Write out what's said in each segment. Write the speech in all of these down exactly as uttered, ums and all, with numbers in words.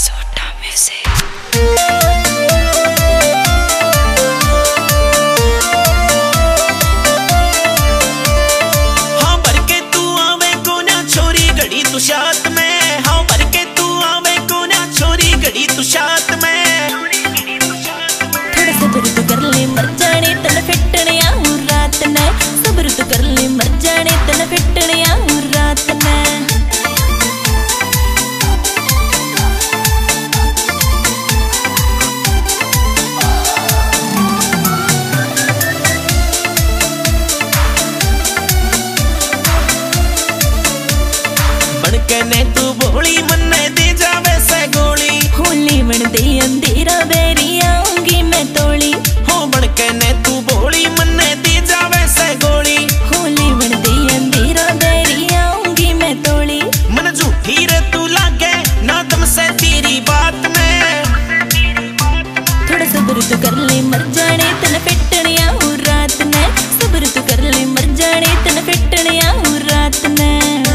सोटा में से हाँ भर के तू आवे कोना छोरी घड़ी तू शात में। हाँ भर के तू आवे कोना छोरी घड़ी तू शात में। थोड़ा सब्र तो कर ले मर जाने तन फिटने आऊं रात ने। सब्र तो कर ले मर जाने तन फिटने आऊं रात ने। ने तू बोली मन्ने दे जावे से गोली। होली बन दे अंधेरा बेरी आऊंगी मैं तोड़ी। हो बड़के ने तू बोली मन्ने दे जावे से गोली। होली बन दे अंधेरा बेरी आऊंगी मैं तोड़ी। मन झूठी रे तू लागे ना दम से तेरी बात में। थोड़ा सब्र तो कर ले मर जाने तन फिटने आऊं रात ने। सब्र तो कर ले मर जाने तन फिटने आऊं रात ने।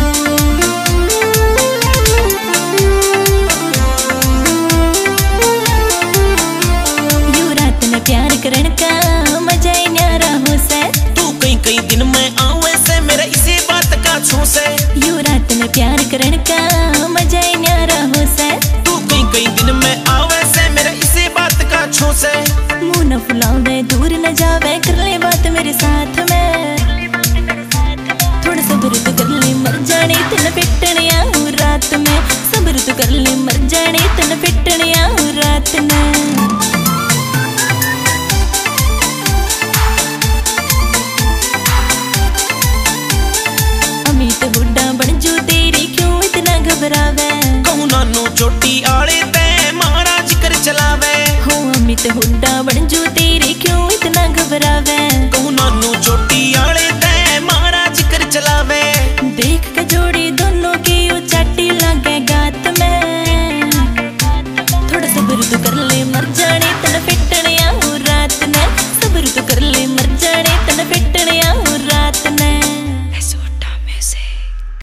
प्यार करण का मजा ही न्यारा हो से। तू कई कई दिन में आवे से मेरा इसी बात का छू से। यू रात में प्यार करण का मजा ही न्यारा हो से। तू कई कई दिन में आवे से मेरा इसी बात का छू से। मुंह न फुलावे दूर न जावे कर ले बात मेरे साथ में। थोड़ा सब्र तो कर ले मर जाने तन फिटने आऊं रात में। सब्र तो कर ले मर जाने तन फिटने आऊं रात में। अमित हुड्डा बन जू तेरी क्यों इतना घबरावे। कहूं नानू चोटी आले ते महाराज कर चलावे। हो अमित हुड्डा बन जू